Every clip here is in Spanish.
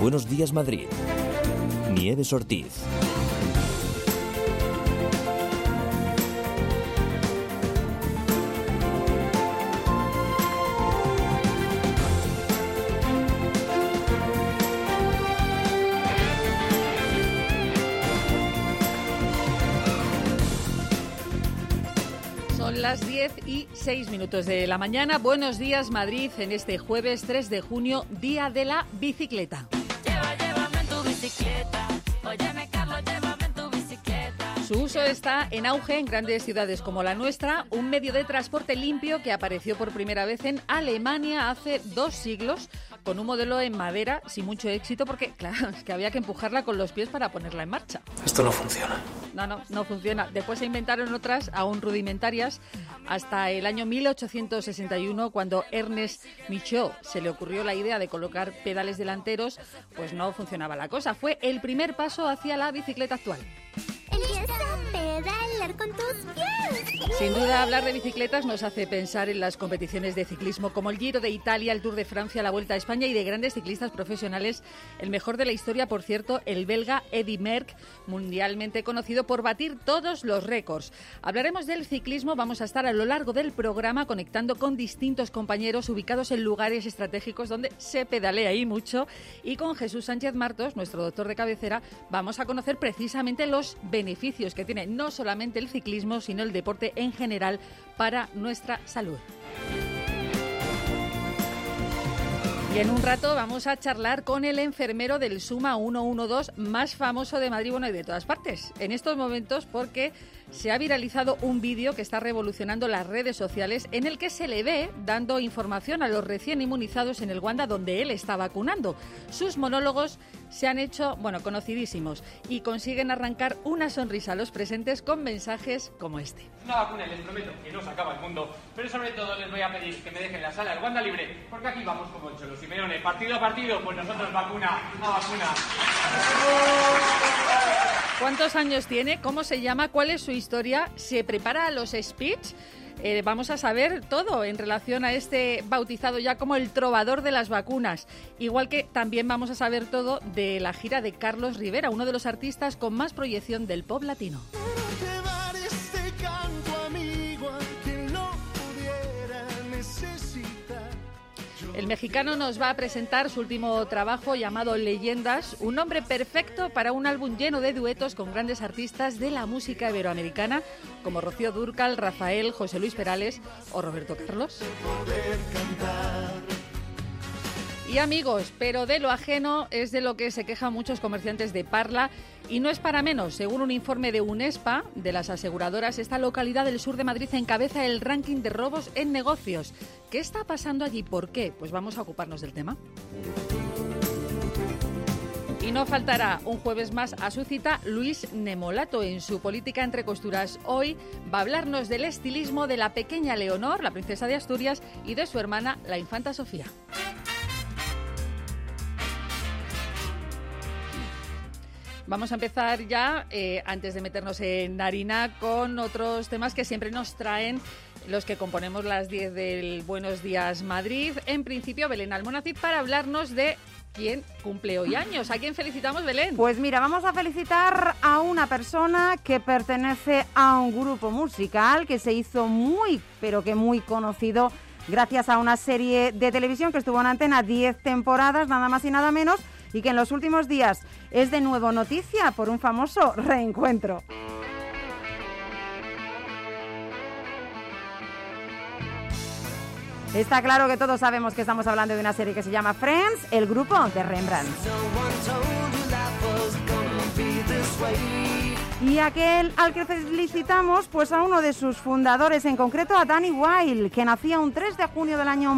Buenos Días Madrid. Nieves Ortiz. Las 10:06 de la mañana. Buenos días, Madrid, en este jueves 3 de junio, Día de la Bicicleta. Llévame en tu bicicleta. Óyeme, Carlos, llévame en tu bicicleta. Su uso está en auge en grandes ciudades como la nuestra, un medio de transporte limpio que apareció por primera vez en Alemania hace 2 siglos, con un modelo en madera sin mucho éxito porque, claro, es que había que empujarla con los pies para ponerla en marcha. Esto no funciona. No funciona. Después se inventaron otras aún rudimentarias hasta el año 1861, cuando Ernest Michaud se le ocurrió la idea de colocar pedales delanteros, pues no funcionaba la cosa. Fue el primer paso hacia la bicicleta actual. Empieza a pedalar con tus pies. Sin duda, hablar de bicicletas nos hace pensar en las competiciones de ciclismo como el Giro de Italia, el Tour de Francia, la Vuelta a España y de grandes ciclistas profesionales. El mejor de la historia, por cierto, el belga Eddy Merckx, mundialmente conocido por batir todos los récords. Hablaremos del ciclismo, vamos a estar a lo largo del programa conectando con distintos compañeros ubicados en lugares estratégicos donde se pedalea y mucho. Y con Jesús Sánchez Martos, nuestro doctor de cabecera, vamos a conocer precisamente los beneficios que tiene no solamente el ciclismo, sino el deporte en general para nuestra salud. Y en un rato vamos a charlar con el enfermero del Suma 112 más famoso de Madrid, bueno, y de todas partes. En estos momentos, porque se ha viralizado un vídeo que está revolucionando las redes sociales en el que se le ve dando información a los recién inmunizados en el Wanda donde él está vacunando. Sus monólogos se han hecho, conocidísimos y consiguen arrancar una sonrisa a los presentes con mensajes como este. Una vacuna, les prometo que no se acaba el mundo, pero sobre todo les voy a pedir que me dejen la sala del Wanda libre, porque aquí vamos como el Cholo Simeone, partido a partido, pues nosotros vacuna a vacuna. ¿Cuántos años tiene? ¿Cómo se llama? ¿Cuál es su historia? ¿Se prepara a los speech? Vamos a saber todo en relación a este bautizado ya como el trovador de las vacunas. Igual que también vamos a saber todo de la gira de Carlos Rivera, uno de los artistas con más proyección del pop latino. El mexicano nos va a presentar su último trabajo llamado Leyendas, un nombre perfecto para un álbum lleno de duetos con grandes artistas de la música iberoamericana como Rocío Dúrcal, Rafael, José Luis Perales o Roberto Carlos. Y amigos, pero de lo ajeno es de lo que se quejan muchos comerciantes de Parla y no es para menos. Según un informe de UNESPA, de las aseguradoras, esta localidad del sur de Madrid encabeza el ranking de robos en negocios. ¿Qué está pasando allí? ¿Por qué? Pues vamos a ocuparnos del tema. Y no faltará un jueves más a su cita Luis Nemolato en su Política entre costuras. Hoy va a hablarnos del estilismo de la pequeña Leonor, la princesa de Asturias, y de su hermana, la infanta Sofía. Vamos a empezar ya, antes de meternos en harina, con otros temas que siempre nos traen los que componemos las 10 del Buenos Días Madrid. En principio, Belén Almonacid, para hablarnos de quién cumple hoy años. ¿A quién felicitamos, Belén? Pues mira, vamos a felicitar a una persona que pertenece a un grupo musical que se hizo muy, pero que muy conocido gracias a una serie de televisión que estuvo en antena 10 temporadas, nada más y nada menos, y que en los últimos días es de nuevo noticia por un famoso reencuentro. Está claro que todos sabemos que estamos hablando de una serie que se llama Friends, el grupo de Rembrandt. Y aquel al que felicitamos, pues a uno de sus fundadores, en concreto a Danny Wilde, que nacía un 3 de junio del año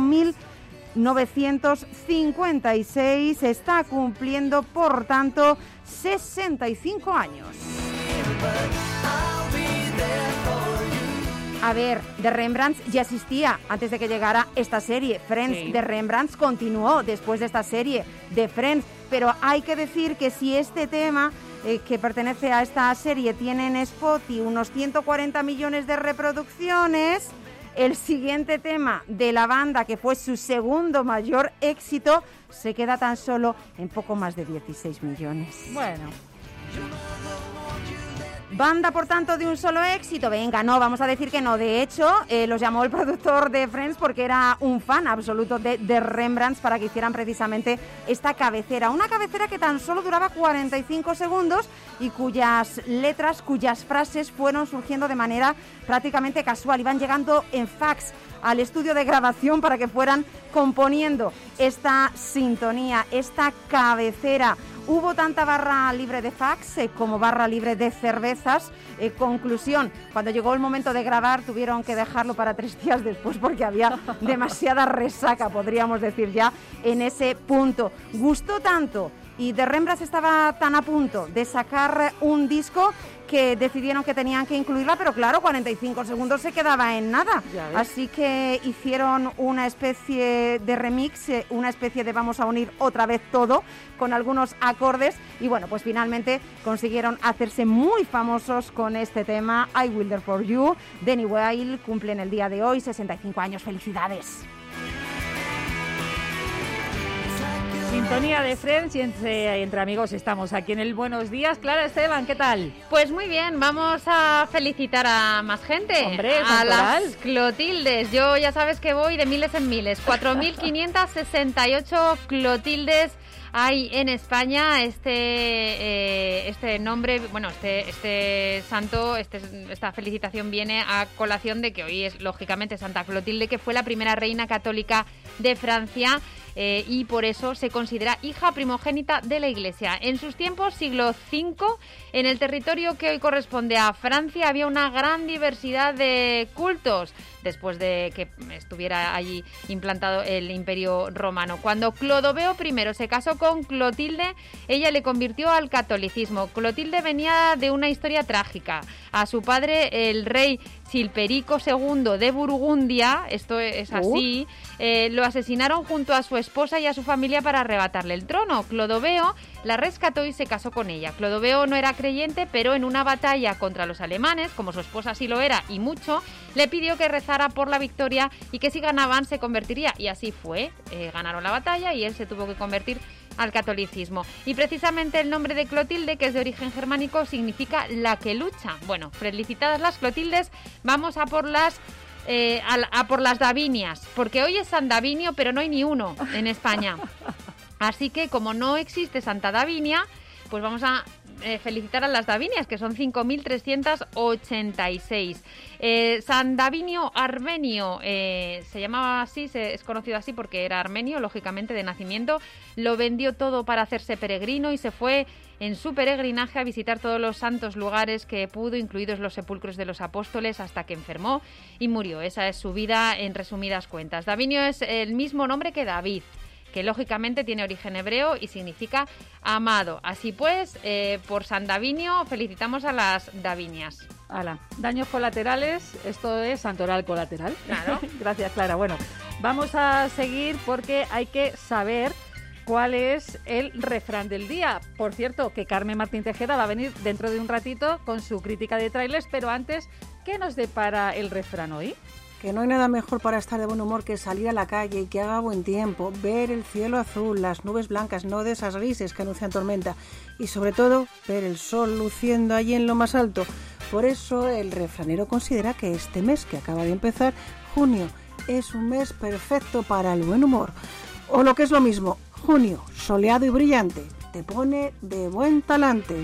1956, está cumpliendo, por tanto, 65 años. A ver, The Rembrandts ya existía antes de que llegara esta serie. Friends, sí. The Rembrandts continuó después de esta serie de Friends, pero hay que decir que si este tema que pertenece a esta serie tiene en Spotify unos 140 millones de reproducciones, el siguiente tema de la banda, que fue su segundo mayor éxito, se queda tan solo en poco más de 16 millones. Bueno. Banda, por tanto, de un solo éxito. Venga, no, vamos a decir que no. De hecho, los llamó el productor de Friends porque era un fan absoluto de The Rembrandts para que hicieran precisamente esta cabecera. Una cabecera que tan solo duraba 45 segundos y cuyas letras, cuyas frases fueron surgiendo de manera prácticamente casual. Iban llegando en fax al estudio de grabación para que fueran componiendo esta sintonía, esta cabecera. Hubo tanta barra libre de fax como barra libre de cervezas. Conclusión, cuando llegó el momento de grabar tuvieron que dejarlo para 3 días después porque había demasiada resaca, podríamos decir ya, en ese punto. Gustó tanto y The Rembrandts estaba tan a punto de sacar un disco que decidieron que tenían que incluirla, pero claro, 45 segundos se quedaba en nada. Así que hicieron una especie de remix, una especie de vamos a unir otra vez todo con algunos acordes y bueno, pues finalmente consiguieron hacerse muy famosos con este tema, I Will There For You. Danny Wilde cumple en el día de hoy 65 años. ¡Felicidades! Sintonía de Friends y entre amigos estamos aquí en el Buenos Días. Clara Esteban, ¿qué tal? Pues muy bien, vamos a felicitar a más gente. Hombre, a las Clotildes. Yo ya sabes que voy de miles en miles. 4.568 Clotildes hay en España. Este nombre, bueno, este santo, esta felicitación viene a colación de que hoy es lógicamente Santa Clotilde, que fue la primera reina católica de Francia. Y por eso se considera hija primogénita de la Iglesia. En sus tiempos, siglo V, en el territorio que hoy corresponde a Francia, había una gran diversidad de cultos, después de que estuviera allí implantado el Imperio Romano. Cuando Clodoveo I se casó con Clotilde, ella le convirtió al catolicismo. Clotilde venía de una historia trágica. A su padre, el rey Chilperico II de Burgundia, esto es así, lo asesinaron junto a su esposa y a su familia para arrebatarle el trono. Clodoveo la rescató y se casó con ella. Clodoveo no era creyente, pero en una batalla contra los alemanes, como su esposa sí lo era y mucho, le pidió que rezara por la victoria y que si ganaban se convertiría. Y así fue, ganaron la batalla y él se tuvo que convertir al catolicismo. Y precisamente el nombre de Clotilde, que es de origen germánico, significa la que lucha. Bueno, felicitadas las Clotildes, vamos a por las Davinias, porque hoy es San Davinio, pero no hay ni uno en España. Así que como no existe Santa Davinia, pues vamos a felicitar a las Davinias, que son 5.386. San Davinio Armenio se llamaba así, es conocido así porque era armenio, lógicamente, de nacimiento. Lo vendió todo para hacerse peregrino y se fue en su peregrinaje a visitar todos los santos lugares que pudo, incluidos los sepulcros de los apóstoles, hasta que enfermó y murió. Esa es su vida en resumidas cuentas. Davinio es el mismo nombre que David, que lógicamente tiene origen hebreo y significa amado. Así pues, por San Davinio felicitamos a las Davinias. Hala, daños colaterales, esto es santoral colateral. Claro. Gracias, Clara. Bueno, vamos a seguir porque hay que saber cuál es el refrán del día. Por cierto, que Carmen Martín Tejeda va a venir dentro de un ratito con su crítica de trailers, pero antes, ¿qué nos depara el refrán hoy? Que no hay nada mejor para estar de buen humor que salir a la calle y que haga buen tiempo, ver el cielo azul, las nubes blancas, no de esas grises que anuncian tormenta, y sobre todo ver el sol luciendo allí en lo más alto. Por eso el refranero considera que este mes que acaba de empezar, junio, es un mes perfecto para el buen humor. O lo que es lo mismo, junio, soleado y brillante, te pone de buen talante.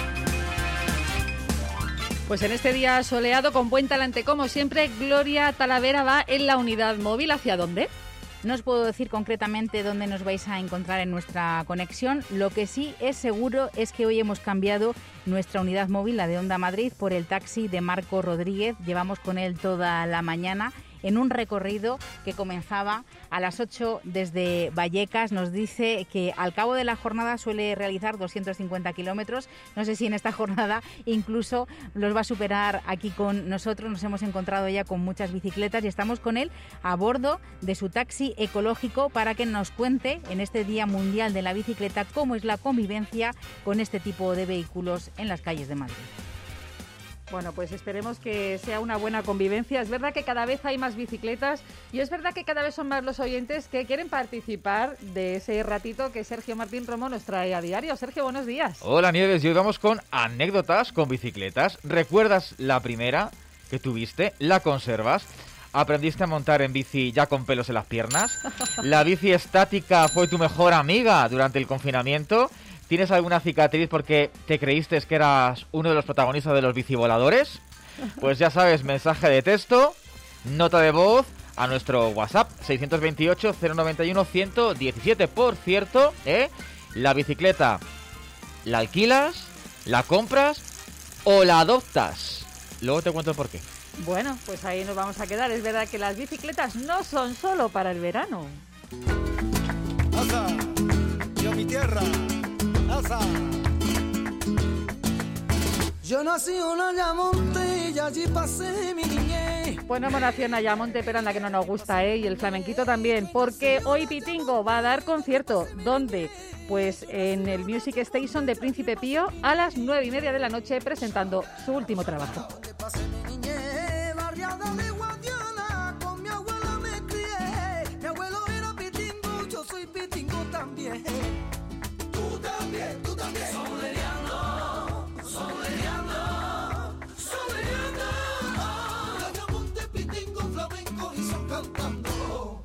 Pues en este día soleado, con buen talante como siempre, Gloria Talavera va en la unidad móvil. ¿Hacia dónde? No os puedo decir concretamente dónde nos vais a encontrar en nuestra conexión. Lo que sí es seguro es que hoy hemos cambiado nuestra unidad móvil, la de Onda Madrid, por el taxi de Marco Rodríguez. Llevamos con él toda la mañana en un recorrido que comenzaba a las 8 desde Vallecas. Nos dice que al cabo de la jornada suele realizar 250 kilómetros. No sé si en esta jornada incluso los va a superar aquí con nosotros. Nos hemos encontrado ya con muchas bicicletas y estamos con él a bordo de su taxi ecológico para que nos cuente en este Día Mundial de la Bicicleta cómo es la convivencia con este tipo de vehículos en las calles de Madrid. Bueno, pues esperemos que sea una buena convivencia. Es verdad que cada vez hay más bicicletas y es verdad que cada vez son más los oyentes que quieren participar de ese ratito que Sergio Martín Romo nos trae a diario. Sergio, buenos días. Hola Nieves, y hoy vamos con anécdotas con bicicletas. ¿Recuerdas la primera que tuviste? ¿La conservas? ¿Aprendiste a montar en bici ya con pelos en las piernas? ¿La bici estática fue tu mejor amiga durante el confinamiento? ¿Tienes alguna cicatriz porque te creíste que eras uno de los protagonistas de los bicivoladores? Pues ya sabes, mensaje de texto, nota de voz a nuestro WhatsApp 628-091-117. Por cierto, la bicicleta, ¿la alquilas, la compras o la adoptas? Luego te cuento el porqué. Bueno, pues ahí nos vamos a quedar. Es verdad que las bicicletas no son solo para el verano. Asa, yo mi tierra. Asa. Yo nací en Ayamonte y allí pasé mi niñez. Pues no hemos nacido en Ayamonte, pero anda que no nos gusta, y el flamenquito también, porque hoy Pitingo va a dar concierto. ¿Dónde? Pues en el Music Station de Príncipe Pío a las 9:30 de la noche, presentando su último trabajo. Con mi abuela me crié. Mi abuelo era pitingo, yo soy pitingo también. Tú también, tú también. Soleando, soleando, soleando. Ayamonte, pitingo, flamenco y son cantando.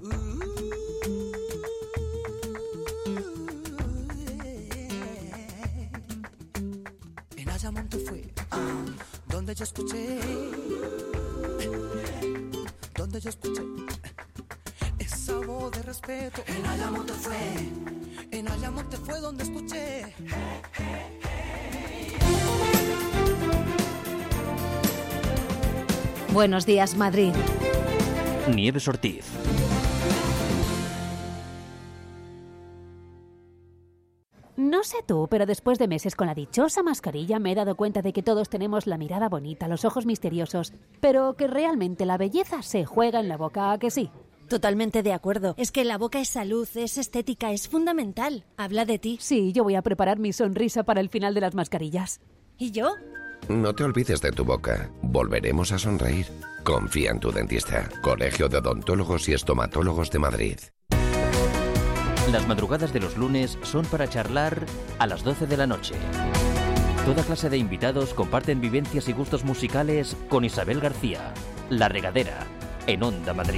En Ayamonte fue donde yo escuché esa voz de respeto. En Ayamonte fue donde escuché. Buenos días, Madrid. Nieves Ortiz. No sé tú, pero después de meses con la dichosa mascarilla me he dado cuenta de que todos tenemos la mirada bonita, los ojos misteriosos, pero que realmente la belleza se juega en la boca, ¿a que sí? Totalmente de acuerdo. Es que la boca es salud, es estética, es fundamental. Habla de ti. Sí, yo voy a preparar mi sonrisa para el final de las mascarillas. ¿Y yo? No te olvides de tu boca. Volveremos a sonreír. Confía en tu dentista. Colegio de Odontólogos y Estomatólogos de Madrid. Las madrugadas de los lunes son para charlar a las 12 de la noche. Toda clase de invitados comparten vivencias y gustos musicales con Isabel García. La Regadera, en Onda Madrid.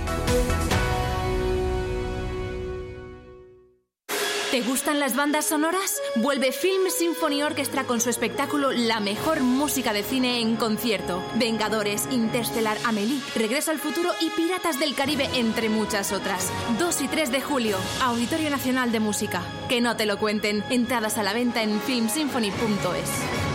¿Te gustan las bandas sonoras? Vuelve Film Symphony Orchestra con su espectáculo La mejor música de cine en concierto. Vengadores, Interstellar, Amélie, Regreso al futuro y Piratas del Caribe, entre muchas otras. 2 y 3 de julio, Auditorio Nacional de Música. Que no te lo cuenten. Entradas a la venta en filmsymphony.es.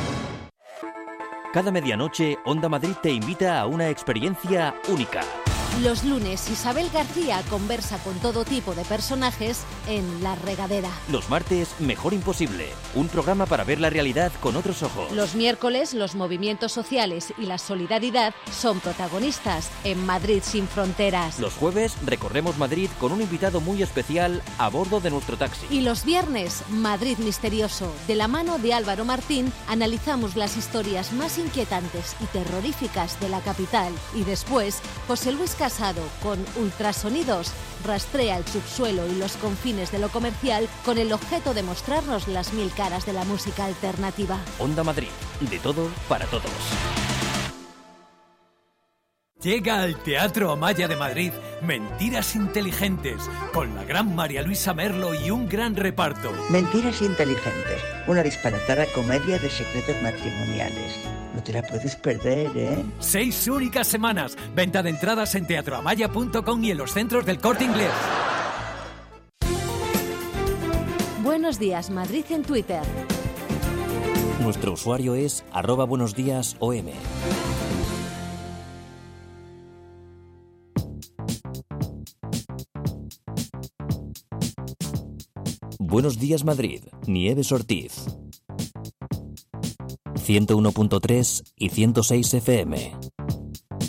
Cada medianoche, Onda Madrid te invita a una experiencia única. Los lunes, Isabel García conversa con todo tipo de personajes en La Regadera. Los martes, Mejor Imposible, un programa para ver la realidad con otros ojos. Los miércoles, los movimientos sociales y la solidaridad son protagonistas en Madrid sin fronteras. Los jueves, recorremos Madrid con un invitado muy especial a bordo de nuestro taxi. Y los viernes, Madrid Misterioso. De la mano de Álvaro Martín, analizamos las historias más inquietantes y terroríficas de la capital. Y después, José Luis Casado, con Ultrasonidos, rastrea el subsuelo y los confines de lo comercial con el objeto de mostrarnos las 1000 caras de la música alternativa. Onda Madrid, de todo para todos. Llega al Teatro Amaya de Madrid Mentiras Inteligentes, con la gran María Luisa Merlo y un gran reparto. Mentiras Inteligentes, una disparatada comedia de secretos matrimoniales. No te la puedes perder, ¿eh? 6 únicas semanas. Venta de entradas en teatroamaya.com y en los centros del Corte Inglés. Buenos días, Madrid en Twitter. Nuestro usuario es @buenosdiasom. Buenos días, Madrid. Nieves Ortiz. 101.3 y 106 FM.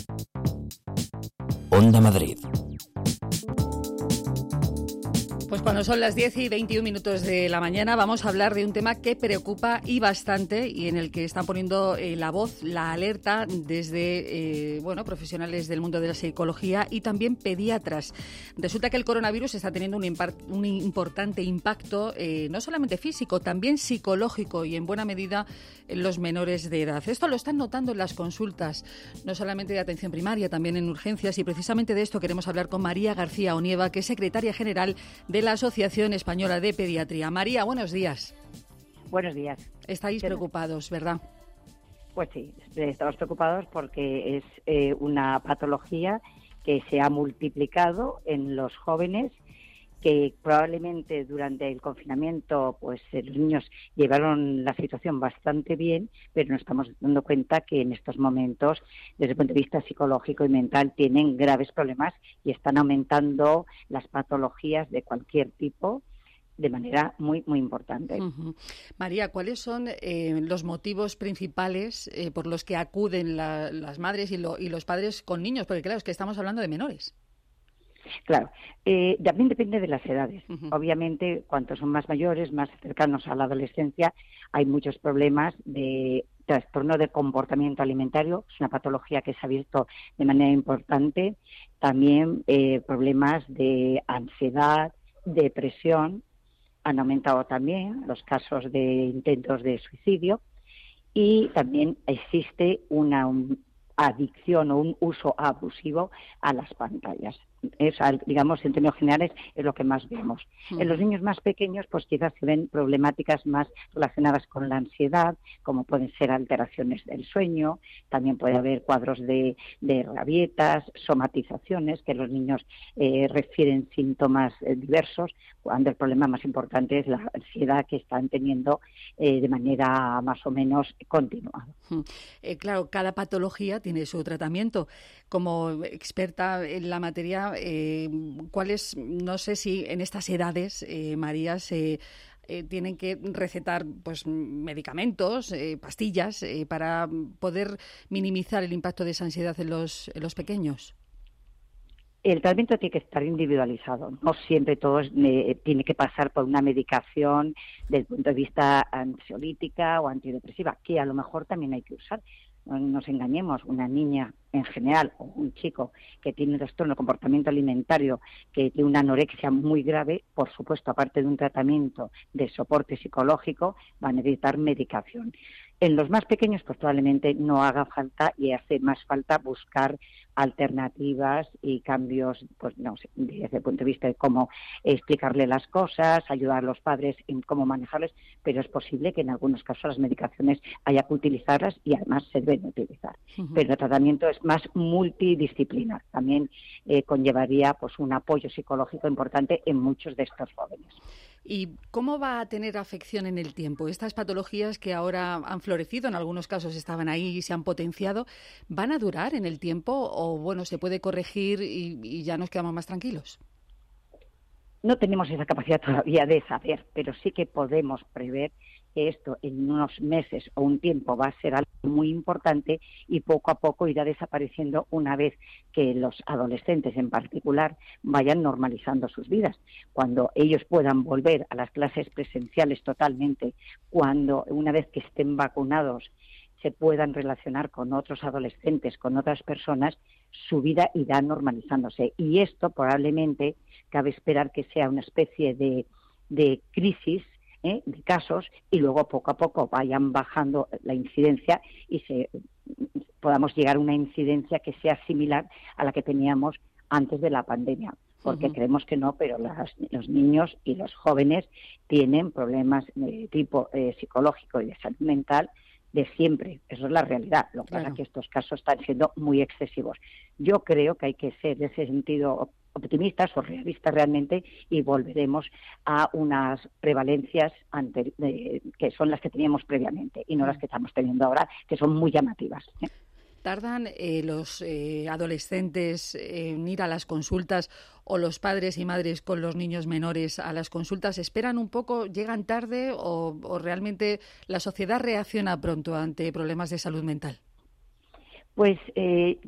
Onda Madrid. Pues Bueno, son las 10:21 de la mañana. Vamos a hablar de un tema que preocupa y bastante y en el que están poniendo la voz, la alerta desde profesionales del mundo de la psicología y también pediatras. Resulta que el coronavirus está teniendo un importante impacto no solamente físico, también psicológico y en buena medida en los menores de edad. Esto lo están notando en las consultas, no solamente de atención primaria, también en urgencias, y precisamente de esto queremos hablar con María García Onieva, que es secretaria general de la Asociación Española de Pediatría. María, buenos días. Buenos días. Estáis preocupados, ¿verdad? Pues sí, estamos preocupados porque es una patología que se ha multiplicado en los jóvenes, que probablemente durante el confinamiento pues los niños llevaron la situación bastante bien, pero nos estamos dando cuenta que en estos momentos, desde el punto de vista psicológico y mental, tienen graves problemas y están aumentando las patologías de cualquier tipo de manera muy, muy importante. Uh-huh. María, ¿cuáles son los motivos principales por los que acuden las madres y los padres con niños? Porque claro, es que estamos hablando de menores. Claro, también depende de las edades. Uh-huh. Obviamente, cuantos son más mayores, más cercanos a la adolescencia, hay muchos problemas de trastorno de comportamiento alimentario. Es una patología que se ha visto de manera importante. También problemas de ansiedad, depresión. Han aumentado también los casos de intentos de suicidio y también existe una adicción o un uso abusivo a las pantallas. Digamos, en términos generales, es lo que más vemos. En los niños más pequeños, pues quizás se ven problemáticas más relacionadas con la ansiedad, como pueden ser alteraciones del sueño, también puede haber cuadros de rabietas, somatizaciones, que los niños refieren síntomas diversos, cuando el problema más importante es la ansiedad que están teniendo de manera más o menos continuada. Claro, cada patología tiene su tratamiento. Como experta en la materia, ¿cuáles, no sé si en estas edades, María, se tienen que recetar pues medicamentos, pastillas, para poder minimizar el impacto de esa ansiedad en los pequeños? El tratamiento tiene que estar individualizado. No siempre todo tiene que pasar por una medicación desde el punto de vista ansiolítica o antidepresiva, que a lo mejor también hay que usar. No nos engañemos, una niña en general o un chico que tiene un trastorno de comportamiento alimentario, que tiene una anorexia muy grave, por supuesto, aparte de un tratamiento de soporte psicológico, va a necesitar medicación. En los más pequeños, pues probablemente no haga falta y hace más falta buscar alternativas y cambios, pues no sé, desde el punto de vista de cómo explicarle las cosas, ayudar a los padres en cómo manejarles, pero es posible que en algunos casos las medicaciones haya que utilizarlas y además se deben utilizar. Uh-huh. Pero el tratamiento es más multidisciplinar. También conllevaría pues un apoyo psicológico importante en muchos de estos jóvenes. ¿Y cómo va a tener afección en el tiempo? Estas patologías que ahora han florecido, en algunos casos estaban ahí y se han potenciado, ¿van a durar en el tiempo o, bueno, se puede corregir y ya nos quedamos más tranquilos? No tenemos esa capacidad todavía de saber, pero sí que podemos prever que esto en unos meses o un tiempo va a ser algo muy importante y poco a poco irá desapareciendo una vez que los adolescentes en particular vayan normalizando sus vidas. Cuando ellos puedan volver a las clases presenciales totalmente, cuando una vez que estén vacunados se puedan relacionar con otros adolescentes, con otras personas, su vida irá normalizándose. Y esto probablemente cabe esperar que sea una especie de crisis de casos y luego poco a poco vayan bajando la incidencia y podamos llegar a una incidencia que sea similar a la que teníamos antes de la pandemia, porque creemos que no, pero los niños y los jóvenes tienen problemas de tipo psicológico y de salud mental de siempre. Eso es la realidad. Lo que pasa es que estos casos están siendo muy excesivos. Yo creo que hay que ser, en ese sentido, optimistas o realistas realmente y volveremos a unas prevalencias que son las que teníamos previamente y no las que estamos teniendo ahora, que son muy llamativas. ¿Tardan los adolescentes en ir a las consultas o los padres y madres con los niños menores a las consultas? ¿Esperan un poco, llegan tarde o realmente la sociedad reacciona pronto ante problemas de salud mental? Pues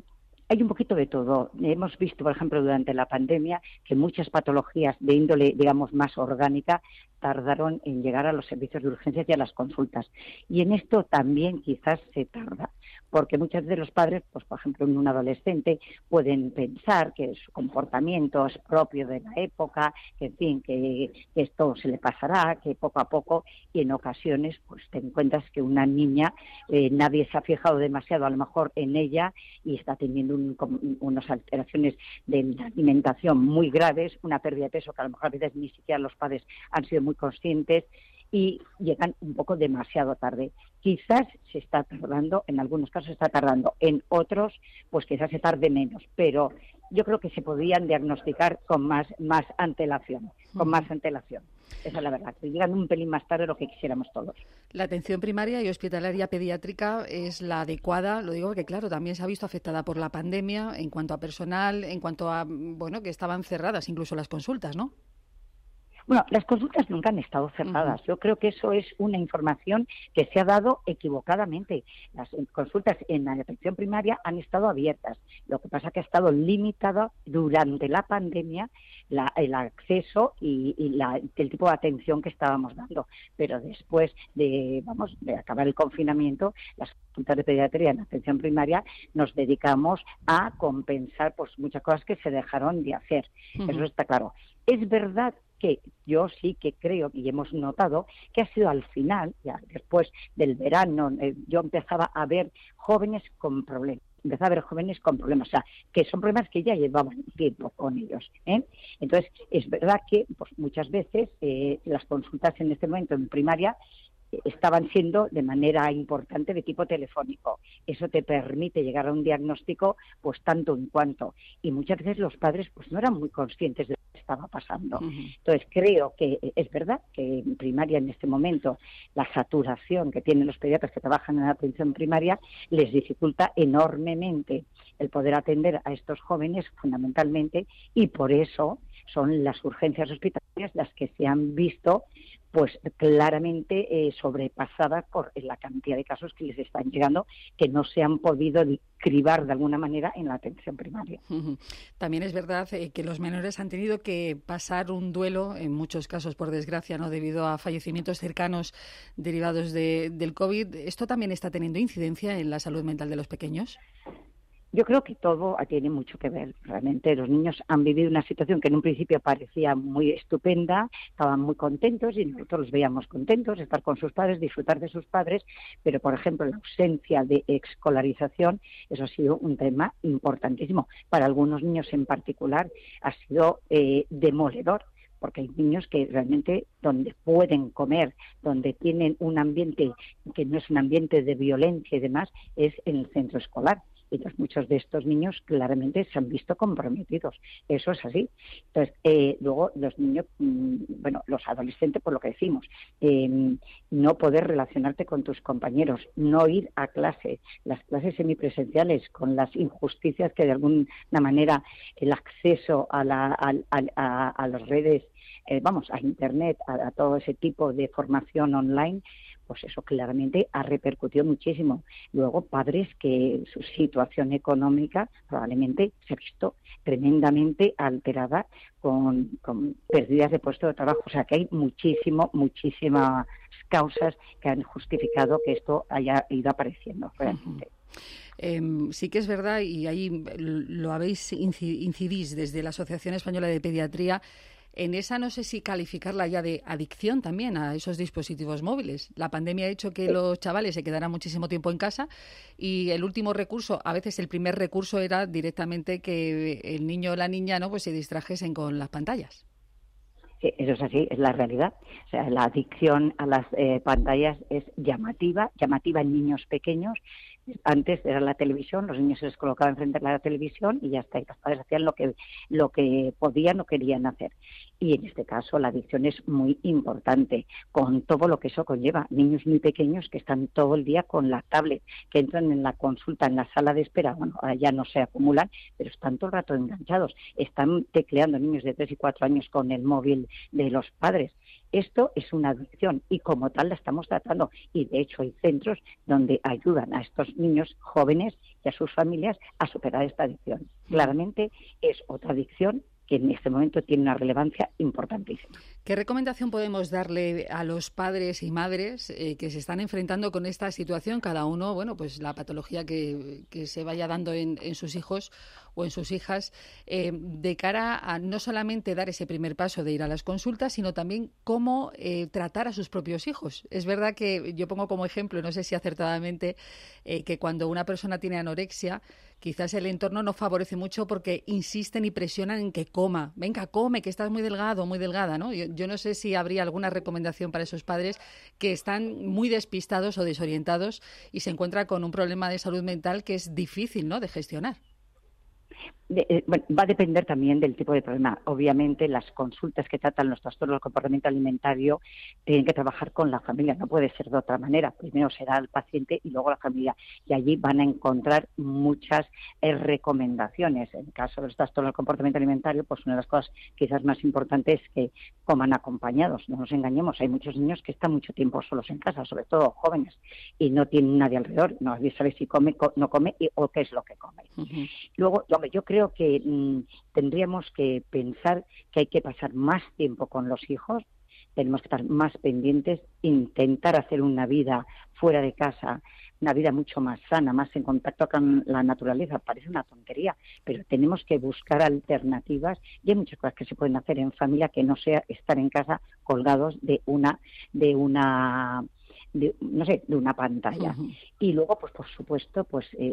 Hay un poquito de todo. Hemos visto, por ejemplo, durante la pandemia, que muchas patologías de índole, digamos, más orgánica tardaron en llegar a los servicios de urgencias y a las consultas. Y en esto también quizás se tarda, porque muchas veces los padres, pues por ejemplo, en un adolescente, pueden pensar que su comportamiento es propio de la época, que en fin, que esto se le pasará, que poco a poco, y en ocasiones pues te encuentras que una niña, nadie se ha fijado demasiado a lo mejor en ella y está teniendo unas alteraciones de la alimentación muy graves, una pérdida de peso que a lo mejor a veces ni siquiera los padres han sido muy conscientes y llegan un poco demasiado tarde. Quizás se está tardando, en algunos casos se está tardando, en otros pues quizás se tarde menos, pero yo creo que se podían diagnosticar con más antelación, Esa es la verdad, que llegan un pelín más tarde de lo que quisiéramos todos. La atención primaria y hospitalaria pediátrica es la adecuada, lo digo porque claro, también se ha visto afectada por la pandemia en cuanto a personal, en cuanto a, bueno, que estaban cerradas incluso las consultas, ¿no? Bueno, las consultas nunca han estado cerradas. Yo creo que eso es una información que se ha dado equivocadamente. Las consultas en la atención primaria han estado abiertas. Lo que pasa es que ha estado limitado durante la pandemia el acceso y el tipo de atención que estábamos dando. Pero después de acabar el confinamiento, las consultas de pediatría en la atención primaria nos dedicamos a compensar pues muchas cosas que se dejaron de hacer. Eso está claro. Es verdad que yo sí que creo y hemos notado que ha sido al final, ya después del verano, yo empezaba a ver jóvenes con problemas. O sea, que son problemas que ya llevaban tiempo con ellos, ¿eh? Entonces, es verdad que pues, muchas veces las consultas en este momento en primaria estaban siendo de manera importante de tipo telefónico. Eso te permite llegar a un diagnóstico pues tanto en cuanto. Y muchas veces los padres pues no eran muy conscientes de lo que estaba pasando. Entonces creo que es verdad que en primaria en este momento la saturación que tienen los pediatras que trabajan en la atención primaria les dificulta enormemente el poder atender a estos jóvenes fundamentalmente, y por eso son las urgencias hospitalarias las que se han visto pues claramente sobrepasadas por la cantidad de casos que les están llegando, que no se han podido cribar de alguna manera en la atención primaria. También es verdad que los menores han tenido que pasar un duelo, en muchos casos por desgracia, no debido a fallecimientos cercanos derivados del COVID. ¿Esto también está teniendo incidencia en la salud mental de los pequeños? Yo creo que todo tiene mucho que ver. Realmente los niños han vivido una situación que en un principio parecía muy estupenda, estaban muy contentos y nosotros los veíamos contentos, estar con sus padres, disfrutar de sus padres, pero por ejemplo la ausencia de escolarización, eso ha sido un tema importantísimo. Para algunos niños en particular ha sido demoledor, porque hay niños que realmente donde pueden comer, donde tienen un ambiente que no es un ambiente de violencia y demás, es en el centro escolar. Entonces, muchos de estos niños claramente se han visto comprometidos. Eso es así. Entonces, luego los niños, los adolescentes, por lo que decimos, no poder relacionarte con tus compañeros, no ir a clase, las clases semipresenciales con las injusticias que de alguna manera el acceso a las redes, a Internet, a todo ese tipo de formación online, pues eso claramente ha repercutido muchísimo. Luego, padres que su situación económica probablemente se ha visto tremendamente alterada con pérdidas de puesto de trabajo. O sea, que hay muchísimas causas que han justificado que esto haya ido apareciendo realmente. Sí que es verdad, y ahí lo incidís desde la Asociación Española de Pediatría, en esa no sé si calificarla ya de adicción también a esos dispositivos móviles. La pandemia ha hecho que los chavales se quedaran muchísimo tiempo en casa y el último recurso, a veces el primer recurso era directamente que el niño o la niña pues se distrajesen con las pantallas. Sí, eso es así, es la realidad. O sea, la adicción a las pantallas es llamativa en niños pequeños. Antes era la televisión, los niños se les colocaban frente a la televisión y ya está, y los padres hacían lo que podían o querían hacer. Y en este caso la adicción es muy importante, con todo lo que eso conlleva. Niños muy pequeños que están todo el día con la tablet, que entran en la consulta, en la sala de espera, bueno, ahora ya no se acumulan, pero están todo el rato enganchados. Están tecleando niños de 3 y 4 años con el móvil de los padres. Esto es una adicción y como tal la estamos tratando. Y de hecho hay centros donde ayudan a estos niños jóvenes y a sus familias a superar esta adicción. Claramente es otra adicción que en este momento tiene una relevancia importantísima. ¿Qué recomendación podemos darle a los padres y madres que se están enfrentando con esta situación? Cada uno, bueno, pues la patología que se vaya dando en sus hijos o en sus hijas, de cara a no solamente dar ese primer paso de ir a las consultas, sino también cómo tratar a sus propios hijos. Es verdad que yo pongo como ejemplo, no sé si acertadamente, que cuando una persona tiene anorexia, quizás el entorno no favorece mucho porque insisten y presionan en que coma. Venga, come, que estás muy delgado, muy delgada, ¿no? Yo no sé si habría alguna recomendación para esos padres que están muy despistados o desorientados y se encuentran con un problema de salud mental que es difícil, ¿no?, de gestionar. Bueno, va a depender también del tipo de problema. Obviamente, las consultas que tratan los trastornos del comportamiento alimentario tienen que trabajar con la familia, no puede ser de otra manera. Primero será el paciente y luego la familia. Y allí van a encontrar muchas recomendaciones. En el caso de los trastornos del comportamiento alimentario, pues una de las cosas quizás más importantes es que coman acompañados. No nos engañemos, hay muchos niños que están mucho tiempo solos en casa, sobre todo jóvenes, y no tienen nadie alrededor. No sabe si come, no come o qué es lo que come. Uh-huh. Luego, yo creo que tendríamos que pensar que hay que pasar más tiempo con los hijos, tenemos que estar más pendientes, intentar hacer una vida fuera de casa, una vida mucho más sana, más en contacto con la naturaleza. Parece una tontería, pero tenemos que buscar alternativas y hay muchas cosas que se pueden hacer en familia que no sea estar en casa colgados de una pantalla. Uh-huh. Y luego, pues por supuesto,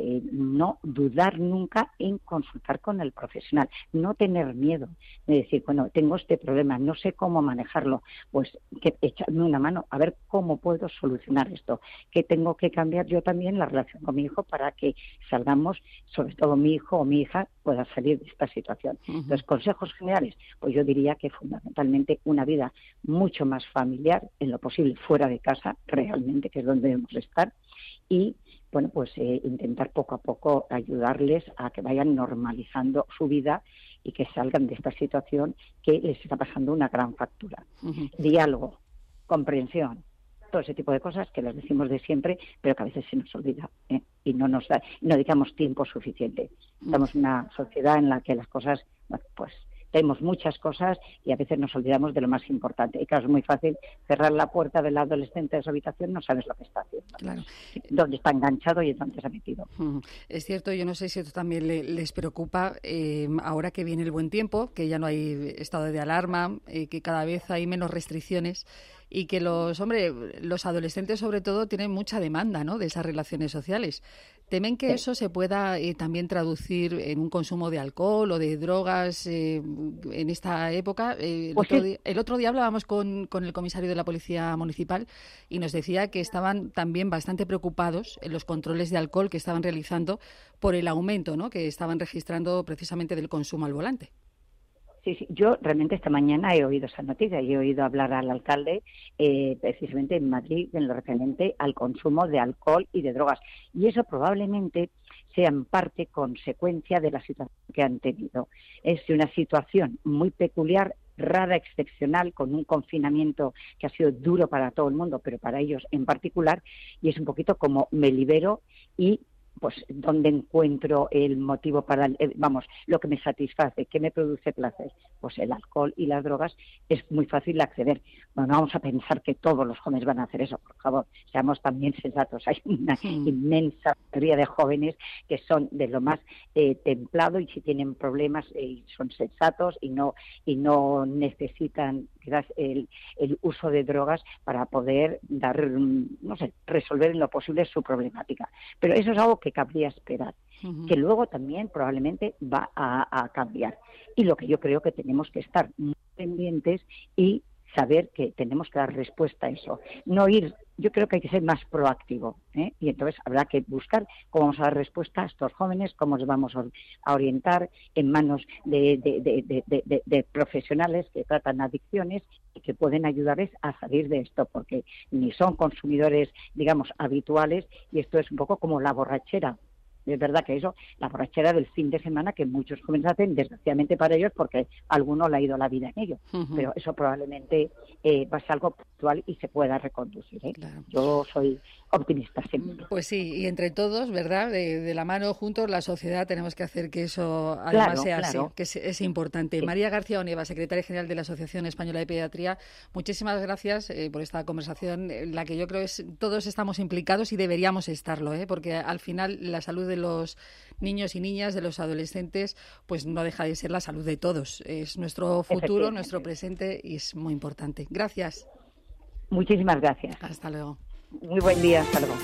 no dudar nunca en consultar con el profesional, no tener miedo de decir, bueno, tengo este problema, no sé cómo manejarlo, pues que echarme una mano a ver cómo puedo solucionar esto, que tengo que cambiar yo también la relación con mi hijo para que salgamos, sobre todo mi hijo o mi hija, pueda salir de esta situación. Uh-huh. Entonces, consejos generales, pues yo diría que fundamentalmente una vida mucho más familiar, en lo posible fuera de casa, realmente, que es donde debemos estar, y bueno, pues intentar poco a poco ayudarles a que vayan normalizando su vida y que salgan de esta situación que les está pasando una gran factura. Uh-huh. Diálogo, comprensión, todo ese tipo de cosas que las decimos de siempre, pero que a veces se nos olvida, y no dedicamos tiempo suficiente. Estamos en una sociedad en la que las cosas, bueno, pues tenemos muchas cosas y a veces nos olvidamos de lo más importante. Y claro, es muy fácil cerrar la puerta del adolescente de su habitación, no sabes lo que está haciendo. Claro. Dónde está enganchado y en dónde se ha metido. Es cierto, yo no sé si esto también les preocupa, ahora que viene el buen tiempo, que ya no hay estado de alarma, que cada vez hay menos restricciones y que los adolescentes sobre todo tienen mucha demanda, ¿no?, de esas relaciones sociales. ¿Temen que eso se pueda también traducir en un consumo de alcohol o de drogas en esta época? El otro día hablábamos con el comisario de la Policía Municipal y nos decía que estaban también bastante preocupados en los controles de alcohol que estaban realizando por el aumento, ¿no?, que estaban registrando precisamente del consumo al volante. Sí, yo realmente esta mañana he oído esa noticia y he oído hablar al alcalde precisamente en Madrid en lo referente al consumo de alcohol y de drogas. Y eso probablemente sea en parte consecuencia de la situación que han tenido. Es una situación muy peculiar, rara, excepcional, con un confinamiento que ha sido duro para todo el mundo, pero para ellos en particular, y es un poquito como me libero y pues dónde encuentro el motivo para, lo que me satisface, qué me produce placer. Pues el alcohol y las drogas es muy fácil de acceder. Bueno, no vamos a pensar que todos los jóvenes van a hacer eso, por favor, seamos también sensatos. Hay una inmensa mayoría de jóvenes que son de lo más templado y si tienen problemas son sensatos y no necesitan quizás el uso de drogas para poder resolver en lo posible su problemática. Pero eso es algo que cabría esperar, que luego también probablemente va a cambiar. Y lo que yo creo que tenemos que estar muy pendientes y saber que tenemos que dar respuesta a eso. No ir, yo creo que hay que ser más proactivo, y entonces habrá que buscar cómo vamos a dar respuesta a estos jóvenes, cómo los vamos a orientar en manos de profesionales que tratan adicciones y que pueden ayudarles a salir de esto, porque ni son consumidores, digamos, habituales, y esto es un poco como la borrachera. Es verdad que eso, la borrachera del fin de semana que muchos jóvenes hacen, desgraciadamente para ellos, porque a alguno le ha ido la vida en ello. Pero eso probablemente va a ser algo puntual y se pueda reconducir. Claro. Yo soy optimista siempre. Pues sí, y entre todos, ¿verdad? De la mano, juntos, la sociedad, tenemos que hacer que eso además sea así, que es importante. Sí. María García Onieva, secretaria general de la Asociación Española de Pediatría, muchísimas gracias por esta conversación, en la que yo creo todos estamos implicados y deberíamos estarlo, porque al final la salud de los niños y niñas, de los adolescentes, pues no deja de ser la salud de todos. Es nuestro futuro, nuestro presente, y es muy importante. Gracias. Muchísimas gracias. Hasta luego. Muy buen día, hasta luego.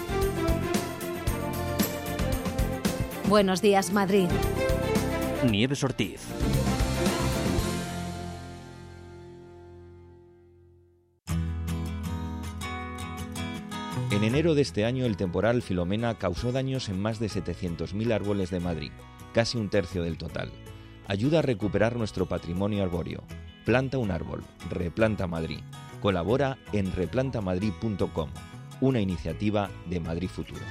Buenos días, Madrid. Nieves Ortiz. En enero de este año, el temporal Filomena causó daños en más de 700.000 árboles de Madrid, casi un tercio del total. Ayuda a recuperar nuestro patrimonio arbóreo. Planta un árbol. Replanta Madrid. Colabora en replantamadrid.com, una iniciativa de Madrid Futuro.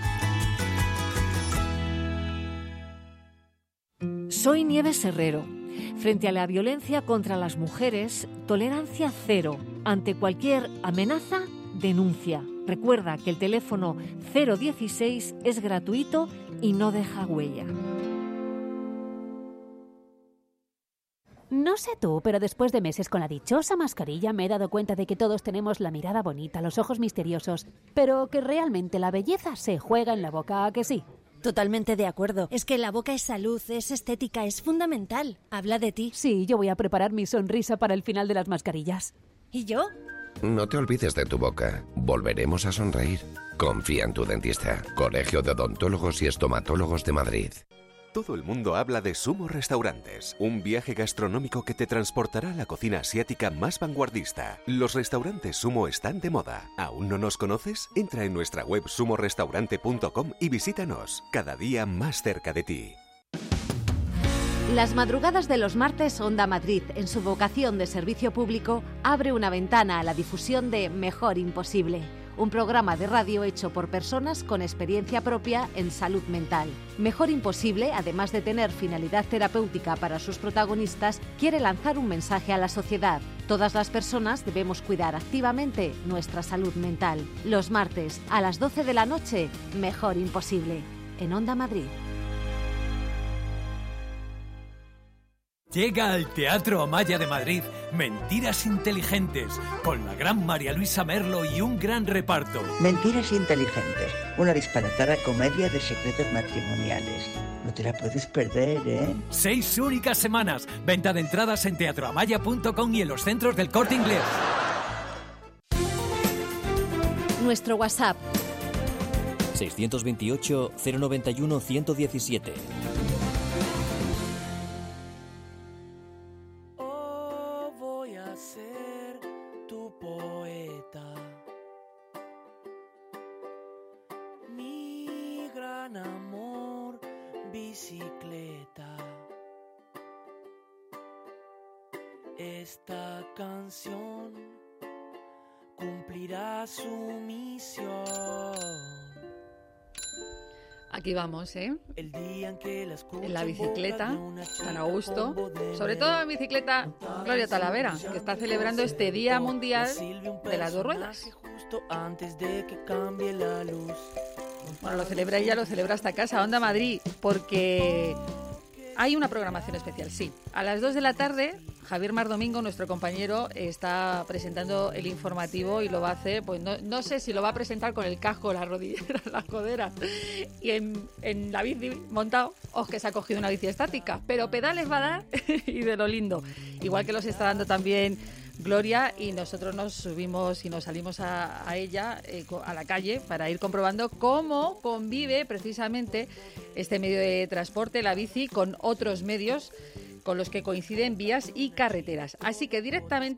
Soy Nieves Herrero. Frente a la violencia contra las mujeres, tolerancia cero. Ante cualquier amenaza, denuncia. Recuerda que el teléfono 016 es gratuito y no deja huella. No sé tú, pero después de meses con la dichosa mascarilla me he dado cuenta de que todos tenemos la mirada bonita, los ojos misteriosos, pero que realmente la belleza se juega en la boca, ¿a que sí? Totalmente de acuerdo. Es que la boca es salud, es estética, es fundamental. Habla de ti. Sí, yo voy a preparar mi sonrisa para el final de las mascarillas. ¿Y yo? No te olvides de tu boca. Volveremos a sonreír. Confía en tu dentista. Colegio de Odontólogos y Estomatólogos de Madrid. Todo el mundo habla de Sumo Restaurantes, un viaje gastronómico que te transportará a la cocina asiática más vanguardista. Los restaurantes Sumo están de moda. ¿Aún no nos conoces? Entra en nuestra web sumorestaurante.com y visítanos, cada día más cerca de ti. Las madrugadas de los martes, Onda Madrid, en su vocación de servicio público, abre una ventana a la difusión de Mejor Imposible, un programa de radio hecho por personas con experiencia propia en salud mental. Mejor Imposible, además de tener finalidad terapéutica para sus protagonistas, quiere lanzar un mensaje a la sociedad. Todas las personas debemos cuidar activamente nuestra salud mental. Los martes, a las 12 de la noche, Mejor Imposible, en Onda Madrid. Llega al Teatro Amaya de Madrid Mentiras Inteligentes, con la gran María Luisa Merlo y un gran reparto. Mentiras Inteligentes, una disparatada comedia de secretos matrimoniales. No te la puedes perder, ¿eh? 6 únicas semanas. Venta de entradas en teatroamaya.com y en los centros del Corte Inglés. Nuestro WhatsApp 628 091 117. Esta canción cumplirá su misión. Aquí vamos, El día en que en la bicicleta, tan a gusto. Sobre todo en bicicleta, Gloria Talavera, que está celebrando este Día Mundial de las Dos Ruedas. Antes de que cambie la luz. Bueno, lo celebra ella, lo celebra hasta casa, Onda Madrid, porque hay una programación especial, sí. A las 2 de la tarde, Javier Mar Domingo, nuestro compañero, está presentando el informativo y lo va a hacer, pues no sé si lo va a presentar con el casco, la rodillera, las coderas y en la bici montado, o que se ha cogido una bici estática, pero pedales va a dar y de lo lindo. Igual que los está dando también Gloria, y nosotros nos subimos y nos salimos a ella, a la calle, para ir comprobando cómo convive precisamente este medio de transporte, la bici, con otros medios con los que coinciden vías y carreteras. Así que directamente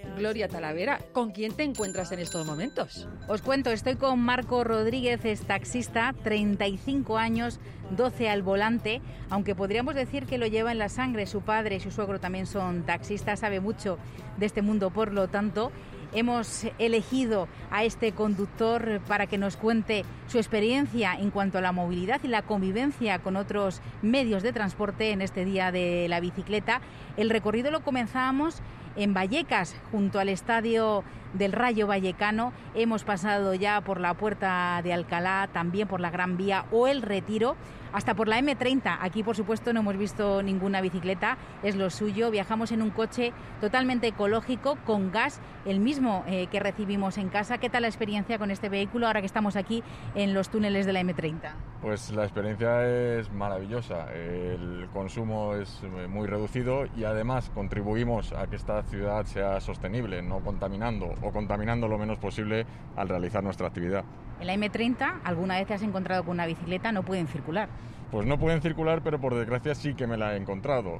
Gloria Talavera, ¿con quién te encuentras en estos momentos? Os cuento, estoy con Marco Rodríguez, es taxista, 35 años, 12 al volante, aunque podríamos decir que lo lleva en la sangre. Su padre y su suegro también son taxistas, sabe mucho de este mundo, por lo tanto hemos elegido a este conductor para que nos cuente su experiencia en cuanto a la movilidad y la convivencia con otros medios de transporte en este día de la bicicleta. El recorrido lo comenzábamos en Vallecas, junto al estadio del Rayo Vallecano. Hemos pasado ya por la Puerta de Alcalá, también por la Gran Vía o el Retiro, hasta por la M30. Aquí, por supuesto, no hemos visto ninguna bicicleta, es lo suyo. Viajamos en un coche totalmente ecológico, con gas, el mismo que recibimos en casa. ¿Qué tal la experiencia con este vehículo ahora que estamos aquí en los túneles de la M30? Pues la experiencia es maravillosa. El consumo es muy reducido y además contribuimos a que esta ciudad sea sostenible, no contaminando o contaminando lo menos posible al realizar nuestra actividad. En la M30, ¿alguna vez te has encontrado con una bicicleta? No pueden circular. Pues no pueden circular, pero por desgracia sí que me la he encontrado.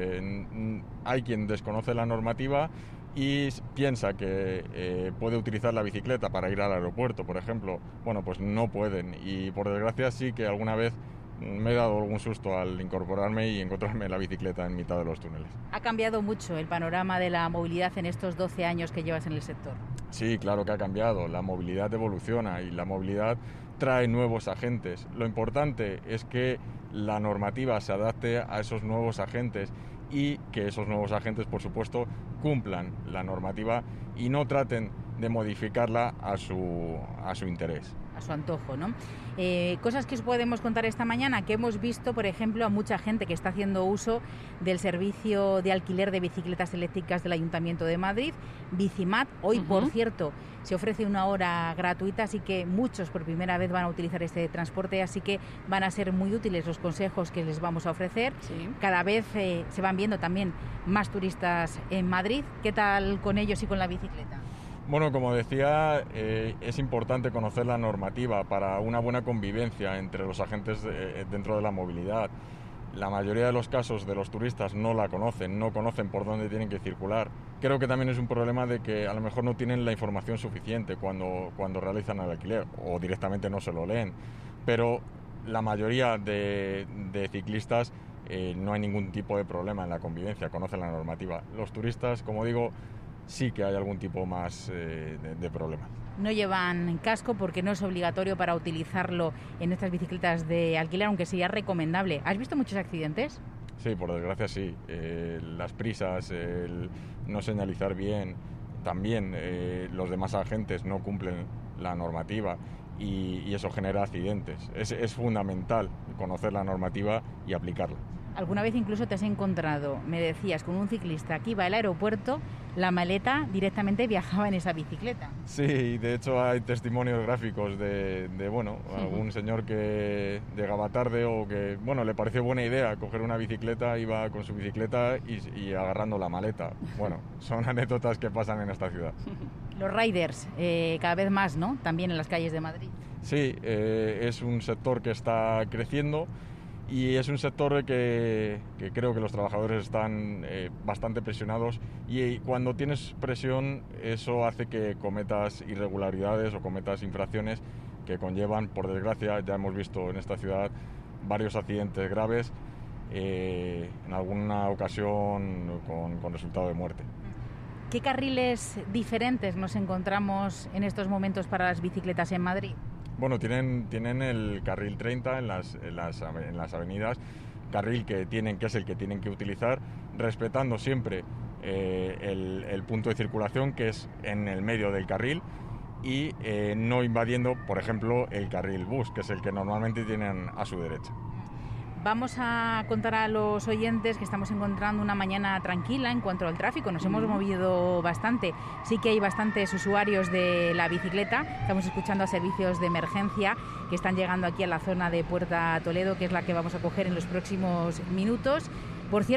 Hay quien desconoce la normativa y piensa que puede utilizar la bicicleta para ir al aeropuerto, por ejemplo. Bueno, pues no pueden, y por desgracia sí que alguna vez me he dado algún susto al incorporarme y encontrarme la bicicleta en mitad de los túneles. ¿Ha cambiado mucho el panorama de la movilidad en estos 12 años que llevas en el sector? Sí, claro que ha cambiado. La movilidad evoluciona y la movilidad trae nuevos agentes. Lo importante es que la normativa se adapte a esos nuevos agentes y que esos nuevos agentes, por supuesto, cumplan la normativa y no traten de modificarla a su interés. A su antojo, ¿no? Cosas que os podemos contar esta mañana, que hemos visto, por ejemplo, a mucha gente que está haciendo uso del servicio de alquiler de bicicletas eléctricas del Ayuntamiento de Madrid, Bicimat. Hoy, por cierto, se ofrece una hora gratuita, así que muchos por primera vez van a utilizar este transporte, así que van a ser muy útiles los consejos que les vamos a ofrecer. Sí. Cada vez se van viendo también más turistas en Madrid. ¿Qué tal con ellos y con la bicicleta? Bueno, como decía, es importante conocer la normativa para una buena convivencia entre los agentes dentro de la movilidad. La mayoría de los casos de los turistas no la conocen, no conocen por dónde tienen que circular. Creo que también es un problema de que a lo mejor no tienen la información suficiente cuando realizan el alquiler o directamente no se lo leen. Pero la mayoría de ciclistas no hay ningún tipo de problema en la convivencia, conocen la normativa. Los turistas, como digo, sí que hay algún tipo más de problema. No llevan casco porque no es obligatorio para utilizarlo en estas bicicletas de alquiler, aunque sería recomendable. ¿Has visto muchos accidentes? Sí, por desgracia sí. Las prisas, el no señalizar bien, también los demás agentes no cumplen la normativa y eso genera accidentes. Es fundamental conocer la normativa y aplicarla. ¿Alguna vez incluso te has encontrado, me decías, con un ciclista que iba al aeropuerto, la maleta directamente viajaba en esa bicicleta? Sí, de hecho hay testimonios gráficos de algún señor que llegaba tarde o que, le pareció buena idea coger una bicicleta, iba con su bicicleta y agarrando la maleta. Bueno, son anécdotas que pasan en esta ciudad. Los riders, cada vez más, ¿no? También en las calles de Madrid. Sí, es un sector que está creciendo. Y es un sector que creo que los trabajadores están bastante presionados y cuando tienes presión eso hace que cometas irregularidades o cometas infracciones que conllevan, por desgracia, ya hemos visto en esta ciudad varios accidentes graves, en alguna ocasión con resultado de muerte. ¿Qué carriles diferentes nos encontramos en estos momentos para las bicicletas en Madrid? Bueno, tienen el carril 30 en las avenidas, carril que es el que tienen que utilizar, respetando siempre el punto de circulación que es en el medio del carril y no invadiendo, por ejemplo, el carril bus, que es el que normalmente tienen a su derecha. Vamos a contar a los oyentes que estamos encontrando una mañana tranquila en cuanto al tráfico. Nos hemos movido bastante. Sí que hay bastantes usuarios de la bicicleta. Estamos escuchando a servicios de emergencia que están llegando aquí a la zona de Puerta Toledo, que es la que vamos a coger en los próximos minutos. Por cierto,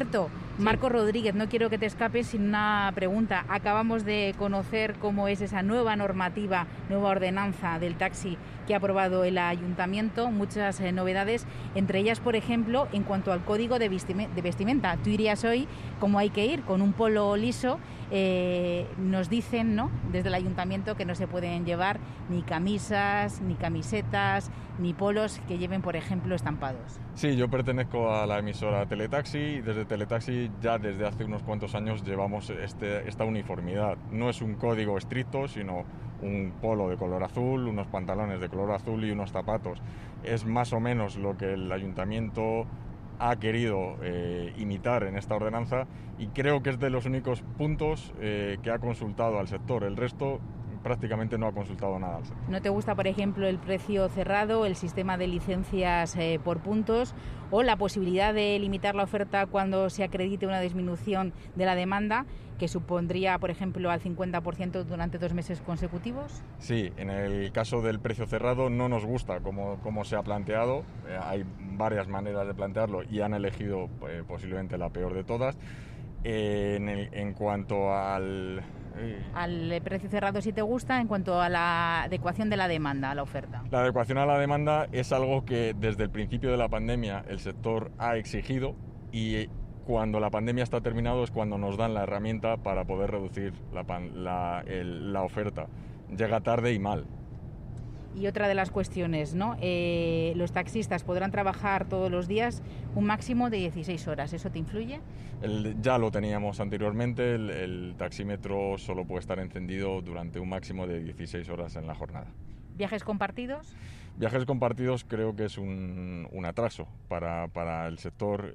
Marco Rodríguez, no quiero que te escapes sin una pregunta. Acabamos de conocer cómo es esa nueva normativa, nueva ordenanza del taxi que ha aprobado el ayuntamiento, muchas novedades, entre ellas, por ejemplo, en cuanto al código de vestimenta. Tú irías hoy como hay que ir, con un polo liso. Nos dicen, ¿no?, desde el ayuntamiento que no se pueden llevar ni camisas, ni camisetas, ni polos que lleven, por ejemplo, estampados. Sí, yo pertenezco a la emisora Teletaxi y desde Teletaxi ya desde hace unos cuantos años llevamos esta uniformidad. No es un código estricto, sino un polo de color azul, unos pantalones de color azul y unos zapatos. Es más o menos lo que el ayuntamiento ha querido imitar en esta ordenanza y creo que es de los únicos puntos que ha consultado al sector. El resto prácticamente no ha consultado nada al sector. ¿No te gusta, por ejemplo, el precio cerrado, el sistema de licencias por puntos o la posibilidad de limitar la oferta cuando se acredite una disminución de la demanda, que supondría, por ejemplo, al 50% durante 2 meses consecutivos? Sí, en el caso del precio cerrado no nos gusta como se ha planteado. Hay varias maneras de plantearlo y han elegido posiblemente la peor de todas. En cuanto al precio cerrado, si te gusta, en cuanto a la adecuación de la demanda a la oferta. La adecuación a la demanda es algo que desde el principio de la pandemia el sector ha exigido y cuando la pandemia está terminado es cuando nos dan la herramienta para poder reducir la oferta. Llega tarde y mal. Y otra de las cuestiones, ¿no? Los taxistas podrán trabajar todos los días un máximo de 16 horas. ¿Eso te influye? Ya lo teníamos anteriormente. El taxímetro solo puede estar encendido durante un máximo de 16 horas en la jornada. ¿Viajes compartidos? Viajes compartidos creo que es un atraso para el sector.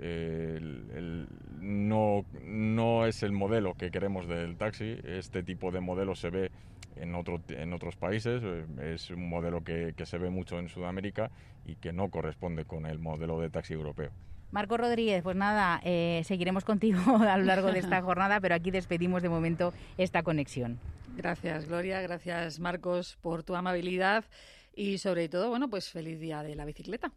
No es el modelo que queremos del taxi. Este tipo de modelo se ve en otros países. Es un modelo que se ve mucho en Sudamérica y que no corresponde con el modelo de taxi europeo. Marco Rodríguez, pues nada, seguiremos contigo a lo largo de esta jornada, pero aquí despedimos de momento esta conexión. Gracias, Gloria, gracias, Marcos, por tu amabilidad y sobre todo, bueno, pues feliz día de la bicicleta.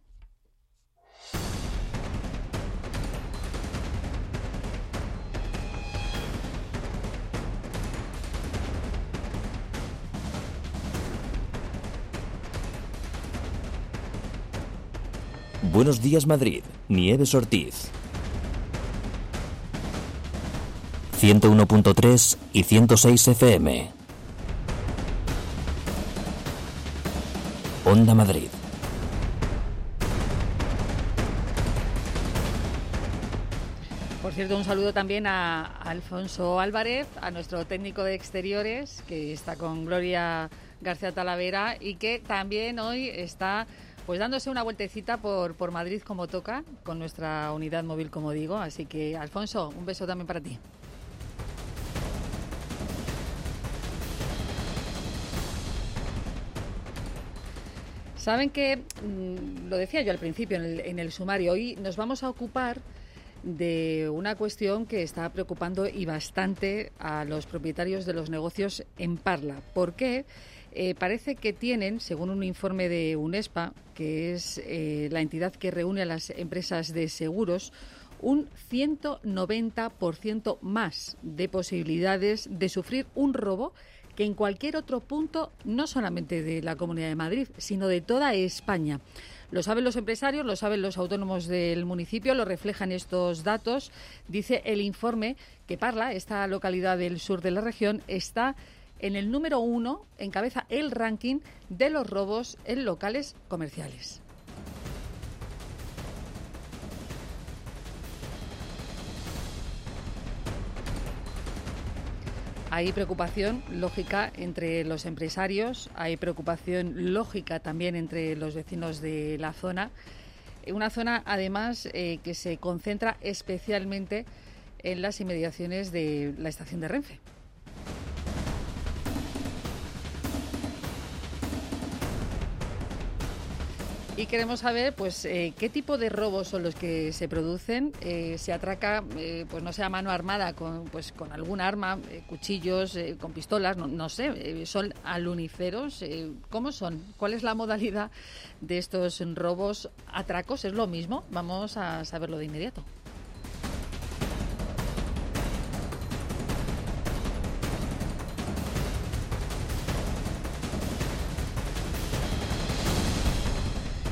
Buenos días, Madrid. Nieves Ortiz. 101.3 y 106 FM. Onda Madrid. Por cierto, un saludo también a Alfonso Álvarez, a nuestro técnico de exteriores, que está con Gloria García Talavera y que también hoy está pues dándose una vueltecita por Madrid como toca, con nuestra unidad móvil, como digo. Así que, Alfonso, un beso también para ti. Saben que, lo decía yo al principio en el sumario, hoy nos vamos a ocupar de una cuestión que está preocupando y bastante a los propietarios de los negocios en Parla. ¿Por qué? Parece que tienen, según un informe de UNESPA, que es la entidad que reúne a las empresas de seguros, un 190% más de posibilidades de sufrir un robo que en cualquier otro punto, no solamente de la Comunidad de Madrid, sino de toda España. Lo saben los empresarios, lo saben los autónomos del municipio, lo reflejan estos datos. Dice el informe que Parla, esta localidad del sur de la región, está en el número 1, encabeza el ranking de los robos en locales comerciales. Hay preocupación lógica entre los empresarios, hay preocupación lógica también entre los vecinos de la zona. Una zona, además, que se concentra especialmente en las inmediaciones de la estación de Renfe. Y queremos saber, pues, qué tipo de robos son los que se producen. Se atraca, pues no sé, a mano armada con algún arma, cuchillos, con pistolas, no sé. Son aluniceros. ¿Cómo son? ¿Cuál es la modalidad de estos robos? ¿Atracos? ¿Es lo mismo? Vamos a saberlo de inmediato.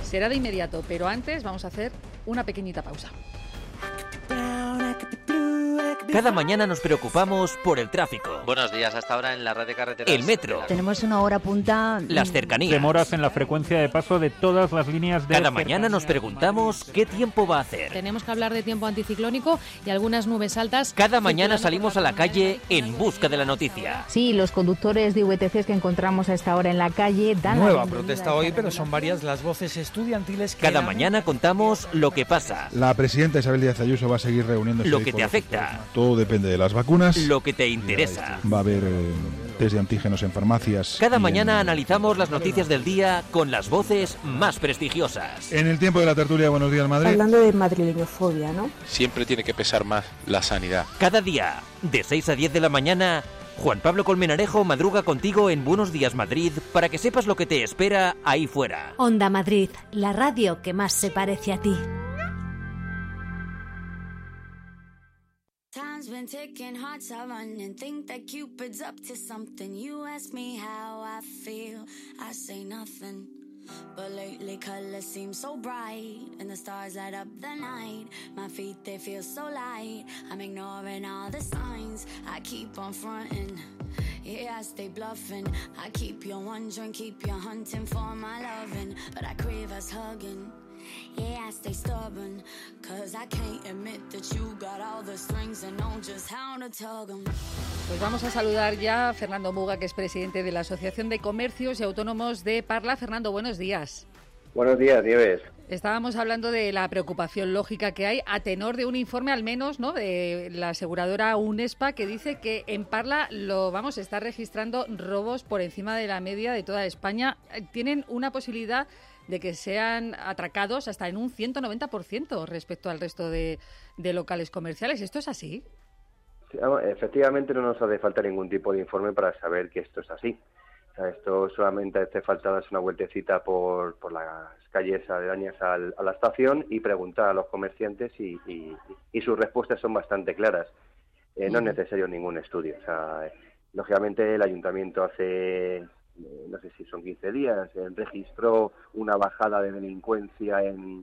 será de inmediato, pero antes vamos a hacer una pequeñita pausa. Cada mañana nos preocupamos por el tráfico. Buenos días, hasta ahora en la red de carreteras. El metro. Tenemos una hora punta. Las cercanías. Demoras en la frecuencia de paso de todas las líneas de Cada mañana nos preguntamos qué tiempo va a hacer. Tenemos que hablar de tiempo anticiclónico y algunas nubes altas. Cada mañana salimos a la calle en busca de la noticia. Sí, los conductores de VTCs que encontramos a esta hora en la calle dan Nueva protesta hoy, pero son varias las voces estudiantiles que... Cada mañana contamos lo que pasa. La presidenta Isabel Díaz Ayuso va a seguir reuniéndose. Lo que te afecta. Todo depende de las vacunas. Lo que te interesa. Va a haber test de antígenos en farmacias. Cada mañana analizamos las noticias del día con las voces más prestigiosas. En el tiempo de la tertulia, Buenos Días Madrid. Hablando de madrileñofobia, ¿no? Siempre tiene que pesar más la sanidad. Cada día, de 6 a 10 de la mañana, Juan Pablo Colmenarejo madruga contigo en Buenos Días Madrid para que sepas lo que te espera ahí fuera. Onda Madrid, la radio que más se parece a ti. Time's been ticking, hearts are running. Think that Cupid's up to something. You ask me how I feel, I say nothing. But lately colors seem so bright, and the stars light up the night. My feet, they feel so light. I'm ignoring all the signs, I keep on fronting. Yeah, I stay bluffing. I keep you wondering, keep you hunting for my loving. But I crave us hugging. Yeah, I stay stubborn, cause I can't admit that you got all the strings and know just how to tug them. Pues vamos a saludar ya a Fernando Muga, que es presidente de la Asociación de Comercios y Autónomos de Parla. Fernando, buenos días. Buenos días, Nieves. Estábamos hablando de la preocupación lógica que hay a tenor de un informe, al menos, ¿no?, de la aseguradora Unespa, que dice que en Parla está registrando robos por encima de la media de toda España. Tienen una posibilidad de que sean atracados hasta en un 190% respecto al resto de locales comerciales. ¿Esto es así? Sí, efectivamente, no nos hace falta ningún tipo de informe para saber que esto es así. O sea, esto solamente hace falta darse una vueltecita por las calles aledañas a la estación y preguntar a los comerciantes y sus respuestas son bastante claras. No es necesario ningún estudio. O sea, lógicamente el ayuntamiento hace... no sé si son 15 días, registró una bajada de delincuencia en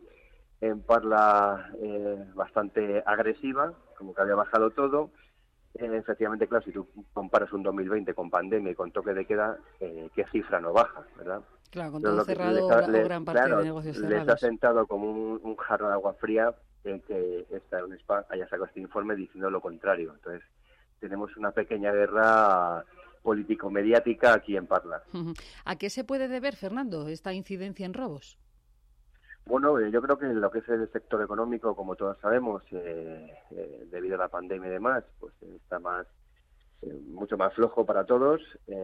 Parla bastante agresiva, como que había bajado todo. Efectivamente, claro, si tú comparas un 2020 con pandemia y con toque de queda, ¿qué cifra no baja, verdad? Claro, con todo cerrado o gran parte de negocios cerrados. Les ha sentado como un jarro de agua fría que esta Unespa haya sacado este informe diciendo lo contrario. Entonces, tenemos una pequeña guerra político-mediática aquí en Parla. ¿A qué se puede deber, Fernando, esta incidencia en robos? Bueno, yo creo que lo que es el sector económico, como todos sabemos, debido a la pandemia y demás, pues está mucho más flojo para todos.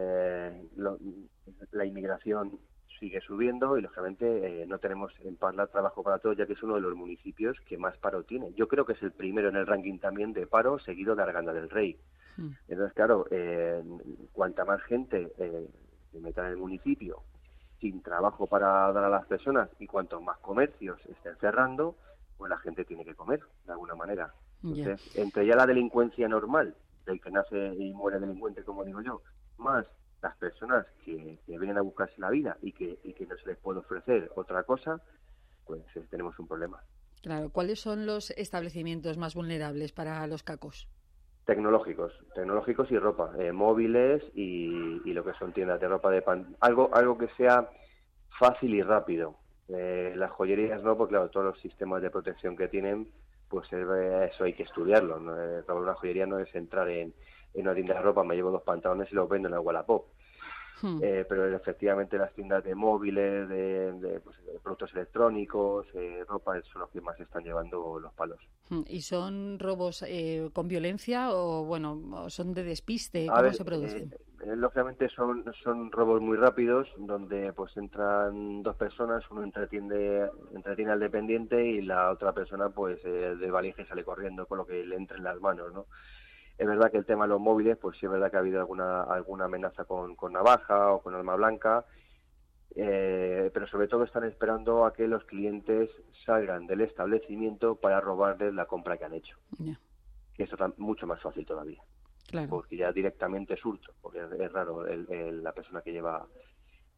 La inmigración sigue subiendo y, lógicamente, no tenemos en Parla trabajo para todos, ya que es uno de los municipios que más paro tiene. Yo creo que es el primero en el ranking también de paro, seguido de Arganda del Rey. Entonces, claro, cuanta más gente se meta en el municipio sin trabajo para dar a las personas y cuantos más comercios estén cerrando, pues la gente tiene que comer, de alguna manera. Entonces, entre ya la delincuencia normal, del que nace y muere delincuente, como digo yo, más las personas que vienen a buscarse la vida y que no se les puede ofrecer otra cosa, pues tenemos un problema. Claro, ¿cuáles son los establecimientos más vulnerables para los cacos? Tecnológicos y ropa, móviles y lo que son tiendas de ropa de algo que sea fácil y rápido. Las joyerías no, porque claro, todos los sistemas de protección que tienen, pues eso hay que estudiarlo, ¿no? Una joyería no es entrar en una tienda de ropa, me llevo 2 pantalones y los vendo en el Wallapop. Pero efectivamente las tiendas de móviles, de productos electrónicos, ropa, son los que más están llevando los palos. ¿Y son robos con violencia o son de despiste? ¿Cómo se producen? Lógicamente son robos muy rápidos, donde pues entran 2 personas, uno entretiene al dependiente y la otra persona pues de valija y sale corriendo con lo que le entre en las manos, ¿no? Es verdad que el tema de los móviles, pues sí es verdad que ha habido alguna amenaza con navaja o con arma blanca, pero sobre todo están esperando a que los clientes salgan del establecimiento para robarles la compra que han hecho. Que eso es mucho más fácil todavía. Claro. Porque ya directamente es hurto, porque es raro la persona que lleva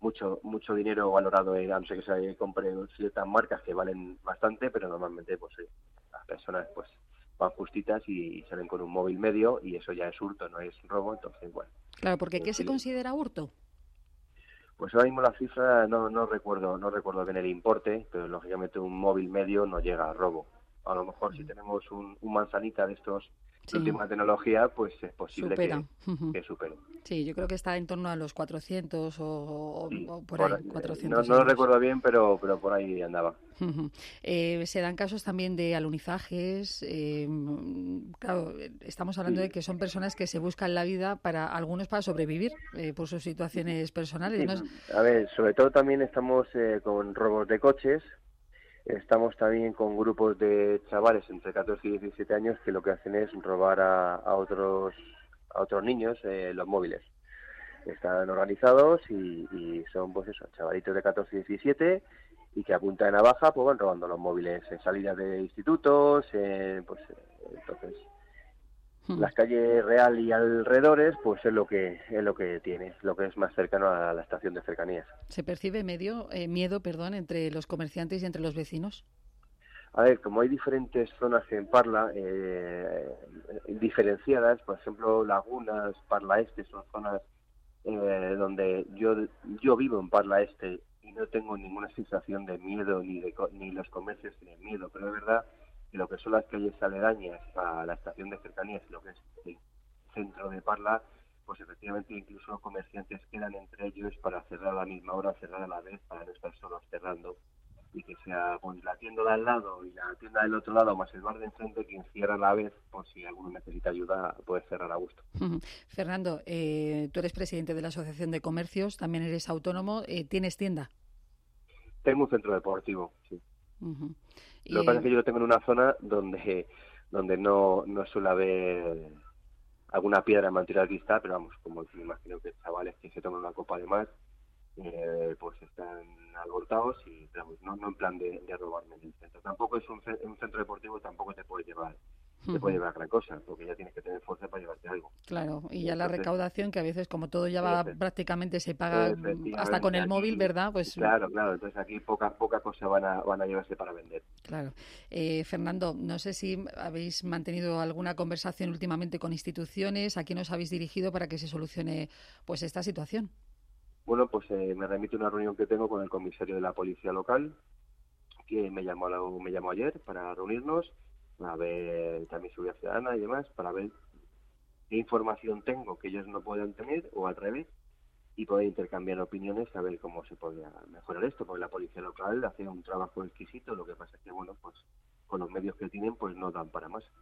mucho dinero valorado, a no ser que se compre ciertas marcas que valen bastante, pero normalmente pues las personas pues van justitas y salen con un móvil medio, y eso ya es hurto, no es robo. Entonces, bueno. Claro, porque ¿qué se considera hurto? Pues ahora mismo la cifra no recuerdo bien el importe, pero lógicamente un móvil medio no llega a robo. A lo mejor si tenemos un manzanita de estos de última tecnología, pues es posible que supere. Sí, yo creo que está en torno a los 400 o por ahí, 400 no lo recuerdo bien, pero por ahí andaba. Se dan casos también de alunizajes. Claro, estamos hablando de que son personas que se buscan la vida, algunos para sobrevivir por sus situaciones personales. Sí. ¿No? A ver, sobre todo también estamos con robos de coches. Estamos también con grupos de chavales entre 14 y 17 años que lo que hacen es robar a otros niños los móviles. Están organizados y son pues eso, chavalitos de 14 y 17, y que a punta de navaja pues van robando los móviles en salidas de institutos, entonces las calles Real y alrededores pues es lo que tiene, lo que es más cercano a la estación de cercanías. ¿Se percibe miedo entre los comerciantes y entre los vecinos? A ver, como hay diferentes zonas en Parla diferenciadas, por ejemplo, Lagunas, Parla Este, son zonas donde yo vivo en Parla Este y no tengo ninguna sensación de miedo, ni los comercios tienen miedo, pero es verdad que lo que son las calles aledañas a la estación de cercanías, lo que es el centro de Parla, pues efectivamente incluso comerciantes quedan entre ellos para cerrar a la misma hora, cerrar a la vez, para no estar solos cerrando, y que sea pues la tienda de al lado y la tienda del otro lado más el bar de enfrente quien cierra a la vez, por si alguno necesita ayuda puede cerrar a gusto. Fernando, tú eres presidente de la Asociación de Comercios, también eres autónomo, ¿tienes tienda? Tengo un centro deportivo, sí. Lo que pasa es que yo lo tengo en una zona donde no suele haber alguna piedra mentira al cristal, pero vamos, como me imagino que chavales que se toman una copa de más, pues están alborotados, y vamos, no en plan de robarme en el centro. Tampoco es un centro deportivo, tampoco te puede llevar gran cosa, porque ya tienes que tener fuerza para llevarte algo. Claro, y ya la recaudación, que a veces como todo ya va prácticamente se paga hasta con el móvil, ¿verdad? Pues claro, entonces aquí poca cosa van a llevarse para vender. Claro. Fernando, no sé si habéis mantenido alguna conversación últimamente con instituciones, ¿a quién os habéis dirigido para que se solucione pues esta situación? Bueno, pues me remito a una reunión que tengo con el comisario de la policía local, que me llamó ayer para reunirnos, a ver también seguridad ciudadana y demás, para ver qué información tengo que ellos no puedan tener, o al revés, y poder intercambiar opiniones, a ver cómo se podría mejorar esto, porque la policía local hace un trabajo exquisito, lo que pasa es que, bueno, pues con los medios que tienen, pues no dan para más.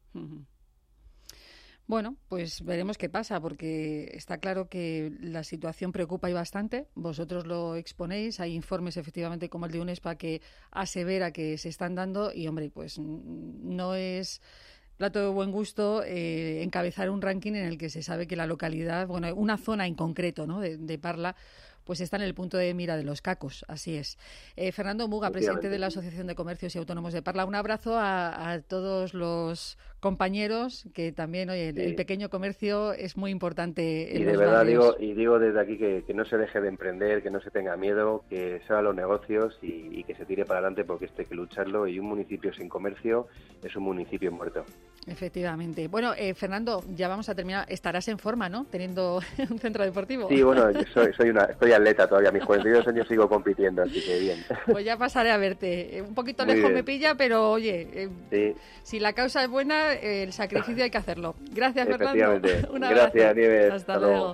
Bueno, pues veremos qué pasa, porque está claro que la situación preocupa y bastante. Vosotros lo exponéis, hay informes efectivamente como el de UNESPA que asevera que se están dando y, hombre, pues no es plato de buen gusto encabezar un ranking en el que se sabe que la localidad, bueno, una zona en concreto, ¿no?, de Parla, pues está en el punto de mira de los cacos, así es. Fernando Muga, presidente de la Asociación de Comercios y Autónomos de Parla, un abrazo a todos los compañeros, que también, oye, el pequeño comercio es muy importante en y de los verdad barrios. digo desde aquí que no se deje de emprender, que no se tenga miedo, que se hagan los negocios y que se tire para adelante, porque esto hay que lucharlo, y un municipio sin comercio es un municipio muerto. Efectivamente. Bueno, Fernando, ya vamos a terminar. Estarás en forma, ¿no?, teniendo un centro deportivo. Sí, bueno, yo estoy atleta todavía, a mis 42 años sigo compitiendo, así que bien. Pues ya pasaré a verte. Un poquito lejos me pilla, pero oye, si la causa es buena, el sacrificio hay que hacerlo. Gracias, Fernando. Un abrazo. Gracias, Nieves. Hasta luego.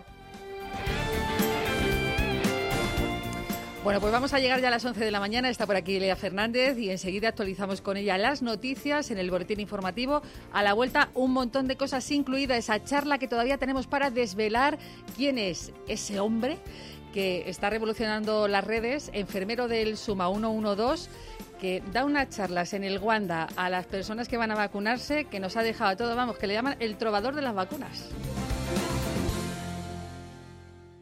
Bueno, pues vamos a llegar ya a las 11 de la mañana. Está por aquí Lea Fernández y enseguida actualizamos con ella las noticias en el boletín informativo. A la vuelta, un montón de cosas, incluida esa charla que todavía tenemos para desvelar quién es ese hombre que está revolucionando las redes, enfermero del Suma 112, que da unas charlas en el Wanda a las personas que van a vacunarse, que nos ha dejado a todos, vamos, que le llaman el trovador de las vacunas.